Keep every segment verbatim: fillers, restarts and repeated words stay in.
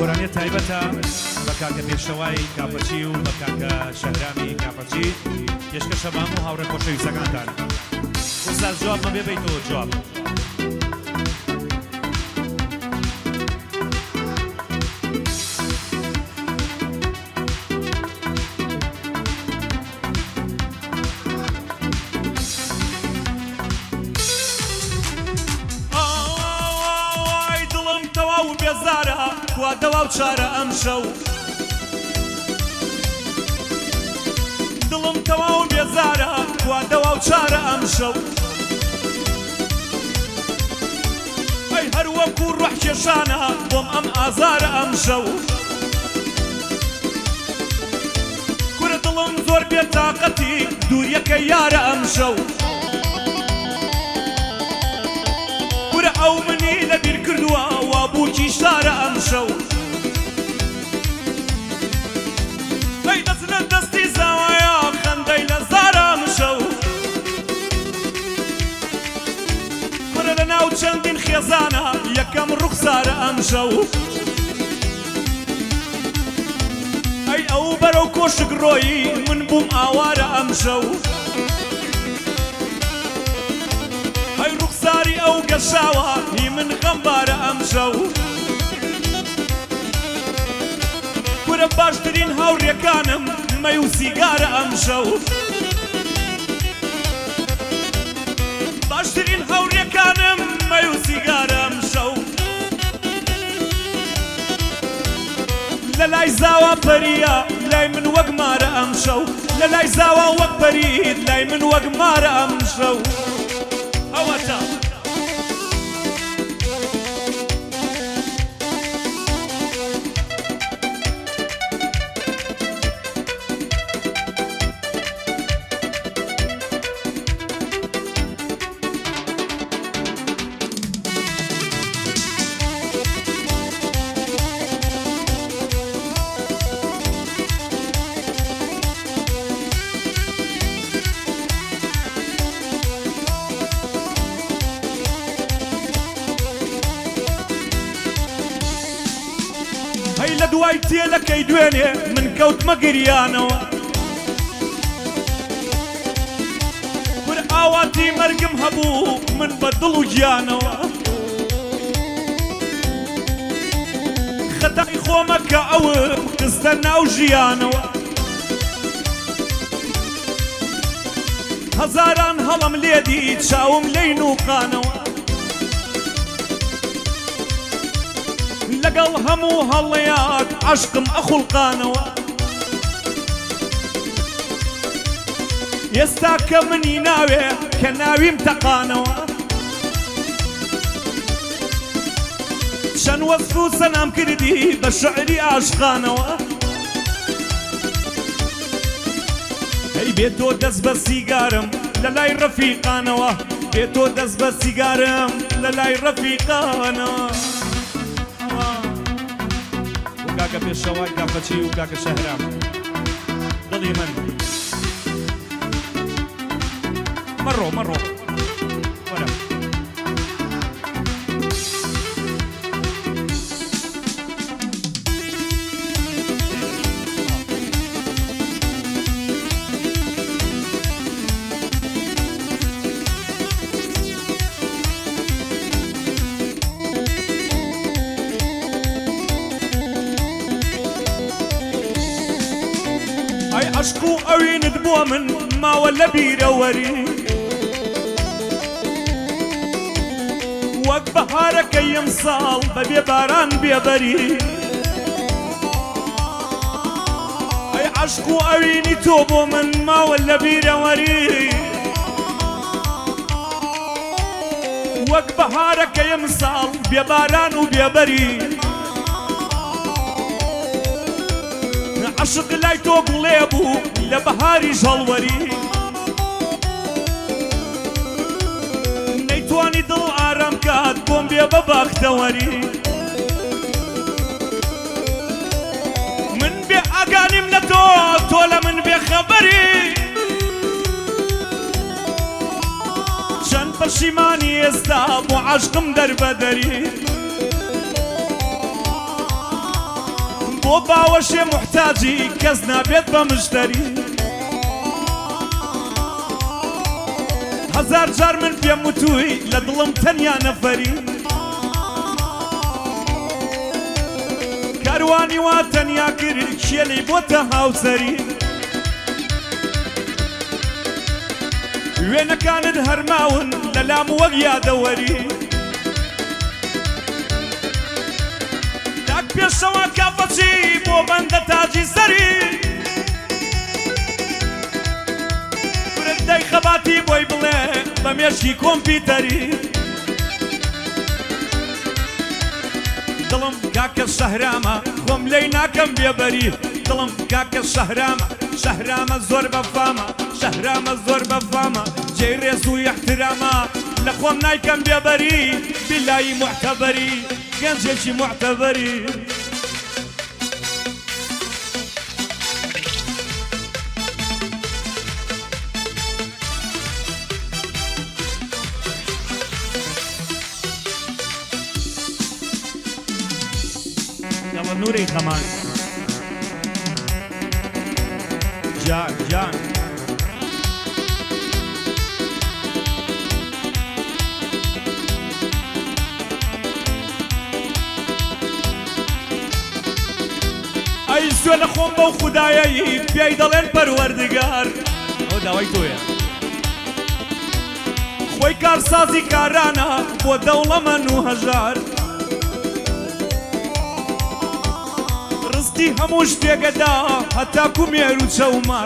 گۆرانیە تایبەتە بە کاکە پێشەوای کاپەچی و بە کاکە شەهرامی کاپەچی پێشکەشە بام و هاوڕێ خۆشەویستەکانتان ئوستاز جواب مەبێ بێیتەوە جواب خوا دەوا و چارە ئەم شەو دڵم تەواو بێزارە خوا دەوا و چارە ئەم شەو ئەی هەر وەکو ڕوح کێشانە بۆم ئەم ئازارە ئەم شەو کورە دڵم زۆر بێتاقەتی دووریەکە یارە ئەم شەو کورە ئەو منی لەبیر کردووە وا بووکی شارە ئەم شەو ئەی دەست لە دەستی زاوایە خەندەی لە زارە ئەم شەو کورە لە ناو چەندین خێزانە یەکەم ڕوخسارە ئەم شەو ئەی ئەو بەرەو کۆشک ڕۆیی من بووم ئاوارە ئەم شەو ئەی ڕوخساری ئەو گەشاوە هی من غەمبارە ئەم شەو کورە باشترین هاوڕێکانم مەی و سیگارە ئەم شەو باشترین هاوڕێکانم مەی و سیگارە ئەم شەو لە لای زاوە پەریە لای من وەک مارە ئەم شەو لە لای زاوە وەک پەرید لای من وەک مارە ئەم شەو ئەوەتە هەی لە دوای تێلەکەی دوێنێ من کەوتمە گریانەوە کور ئاواتی مەرگم هەبوو من بە دڵ و گیانەوە خەتای خۆمە کە ئەوم خستە ناو ژیانەوە هەزاران هەڵم لێدی چاوم لێی نوقانەوە لەگەڵ هەموو هەڵەیات عەشقم ئەخوڵقانەوە ئێستا کە منی ناوێ کە ناویم تەقانەوە چەند وەسف و سەنام کردی بە شعری عاشقانەوە هەی بێتۆ دەست بە سیگارم لە لای ڕەفیقانەوە بێتۆ دەست بە سیگارم لە لای ڕەفیقانەوە کاکە پێشەوای کاپەچی و کاکە شەهرام دڵی من مەڕۆ مەڕۆ وەرە ئەی عەشق و ئەوینت بۆ من ماوە لە بیرەوەری وەک بەهارەکەی ئەمساڵ بەبێ باران بێبەری ئەی عەشق و ئەوینی تۆ بۆ من ماوە لە بیرەوەری وەک بەهارەکەی ئەمساڵ بێ باران و بێبەری عەشق لای تۆ گوڵێ بوو لە بەهاری ژەڵوەری نەیتوانی دڵ ئارام کات بۆم بێ بە بەختەوەری من بێ ئاگانیم لە تۆ تۆ لە من بێ خەبەری چەند پەشیمانی ئێستا بۆ عەشقم دەربەدەری بۆ باوەشێ محتاجی کەس نابێت بە مشتەری هەزار جار من پێم وتووی لە دڵم تەنیا نەفەری کاروانی وا تەنیا کرد کێلەی بۆتە هاوسەری وێنەکانت هەرماون لە لام وەک یادەوەری تاک پێشەوە کافەچی بۆ بەندە تاجی سەری برت دەی خەباتی بۆی بڵێ بە مێشکی کۆمپیوتەری دڵم کاکە شەهرامە خۆم لێی ناکەم بێبەری دڵم کاکە شەهرامە شەهرامە زۆر بەفامە شەهرامە زۆر بەفامە جێی ڕێز و احترامە لە خۆم نایکەم بێبەری بیلایی معتەبەری گەنجێکی معتەبەری يلا نوري كمان جان جان اي سوال خۆم بەو خودایەی پێی دەڵێن پەروەردگار ئەو داوای تۆیە خۆی کارسازی کارانە بۆ دەوڵەمەند و هەژار ڕستی هەموو شتێکەدا هەتاکو مێر و چەومار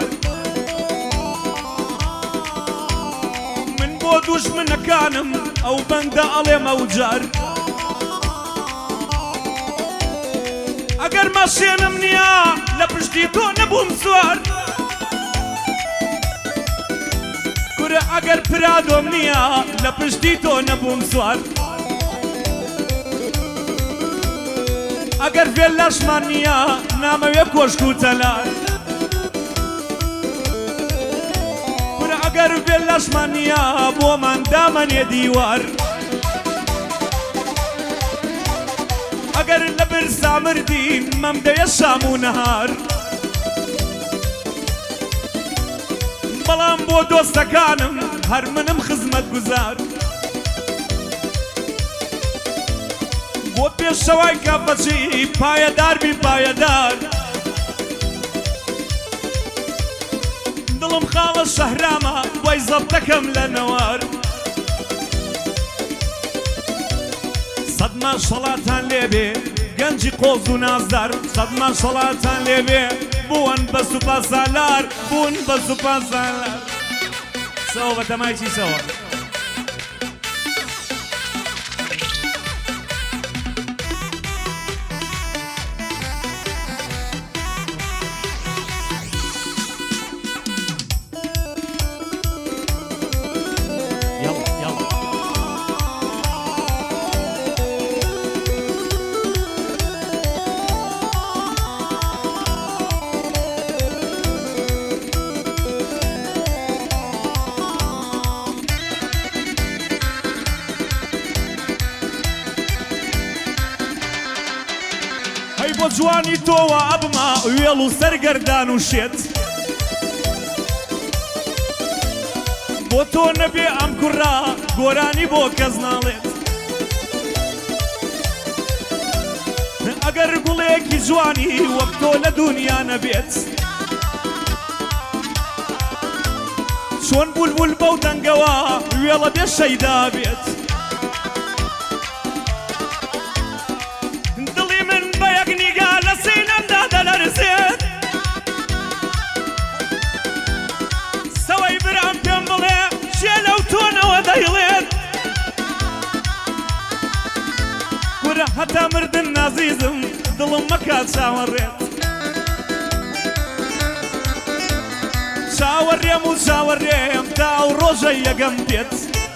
من بۆ دوژمنەکانم ئەو بەندە ئەڵێم ئەو جار ئەگەر ماشێنم نییە لە پشتی تۆ نەبووم سوار کورە ئەگەر پرادۆم نییە لە پشتی تۆ نەبووم سوار ئەگەر فێل لەشمان نییە نامەوێ کۆشک و تەلار کورە ئەگەر فێل لەشمان نییە بۆمان دامەنێ دیوار ئەگەر لە برسا مردین مەمدەیە شام و نەهار بەڵام بۆ دۆستەکانم هەر منم خزمەت گوزار بۆ پێشەوای کافەچی پایەدار بی پایەدار دڵم خاڵە شەهرامە وای زەبتەکەم لە نەوار سەد ماشەڵاتان لێبێ گەنجی قۆز و نازدار سەد ماشەڵاتان لێبێ بوون بە سوپا سالار بوون بە سوپا سالار سەوە بە تەمایکی سەوە بۆ جوانی تۆوە ئەبما وێڵ و سەرگەردان و شێت بۆ تۆ نەبێ ئەم کوڕا گۆرانی بۆ کەس ناڵێت ئەگەر گوڵەیەکی جوانی وەک تۆ لە دونیا نەبێت چۆن بولبول بەو دەنگەوە وێڵە بێ شەیدا بێت سەوەی برام پێم بڵێ شێ لەو تۆنەوە دەیڵێت کورە هەتا مردن نازیزم دڵم مەکات چاوەڕێت چاوەڕێم و چاوەڕێم تا ئەو ڕۆژە یەگەم دێت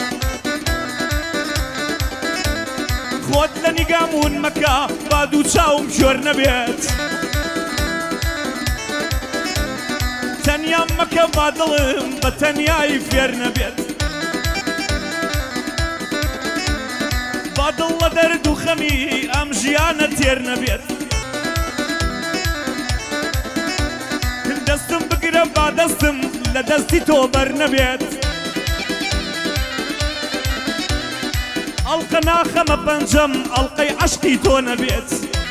خۆت لە نیگامون مەکە با دوو چاوم شۆر نەبێت تەنیام مەکە با دڵم بە تەنیایی فێر نەبێت با دڵ لە دەرد و خەمی ئەم ژیانە تێر نەبێت ئەگەر با دەستم لە دەستی تۆ بەر نەبێت ئەڵقە ناخەمە پەنجەم ئەڵقەی عەشقی تۆ نەبێت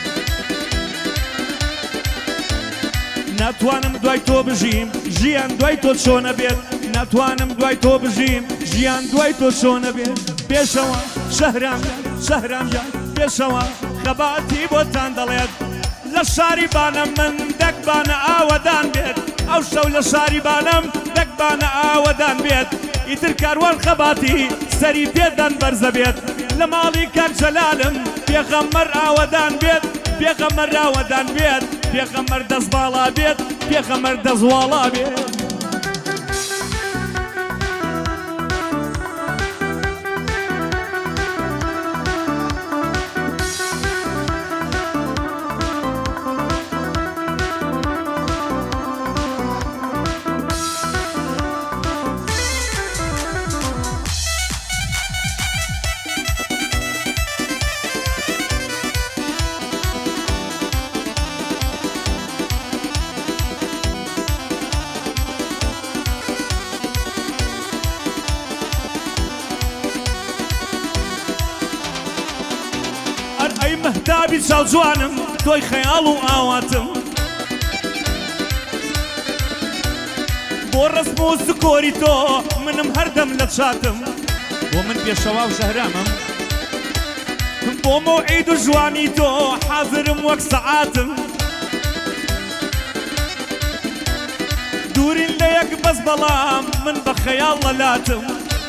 ناتوانم دوای تۆ بژیم ژیان دوای تۆ چۆنە بێت ناتوانم دوای تۆ بژیم ژیان دوای تۆ چۆنە بێت پێشەوە شەهرامجان شەهرامجان پێشەوە خەباتی بۆتان دەڵێت لە شاری بانە من دەکبانە ئاوەدان بێت ئەو شەو لە شاری بانم دەکبانە ئاوەدان بێت ئیتر کاروان خەباتی سەری پێدان بەرزە بێت لە ماڵی کار جەلالم پێغەمبەر ئاوەدان بێت پێغەمبەر ئاوەدان بێت پێغەمبەر دەست باڵا بێت پێغەمبەر دەزواڵا بێت ئەی مەهتابی چاوجوانم تۆی خەیاڵ و ئاواتم بۆ ڕسم و سکۆری تۆ منم هەردەم لە چاتم بۆ من پێشەوا و شەهرامم بۆ مەوعید و جوانی تۆ حازرم وەک سەعاتم دوورین لە یەک بەس بەڵام من بە خەیاڵ لەلاتم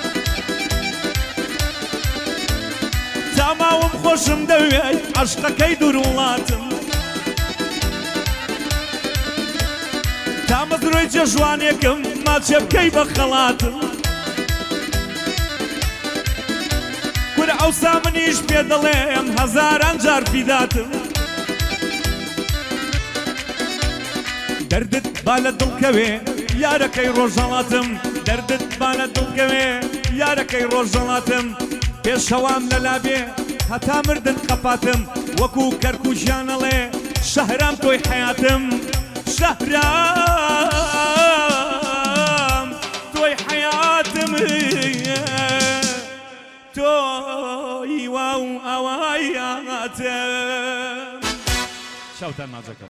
تاماوم خۆشم دەوێت عەشقەکەی دوور وڵاتم تامەزرۆی جێژوانێکم ماچێ بکەی بە خەڵاتم کورە ئەوسا منیش پێ دەڵێم هەزاران جار فیداتم دەردت با لە دڵکەوێ یارەکەی ڕۆژهەڵاتم دەردت با لە دڵکەوێ یارەکەی ڕۆژهەڵاتم پێشەوام لەلابێ هەتا مردن قەپاتم وەکو کەرکووژیانەڵێ شەهرام تۆی حەیاتم شەهرام تۆی حەیاتم تۆی وا و ئەوایاتم چاوتان مازەکە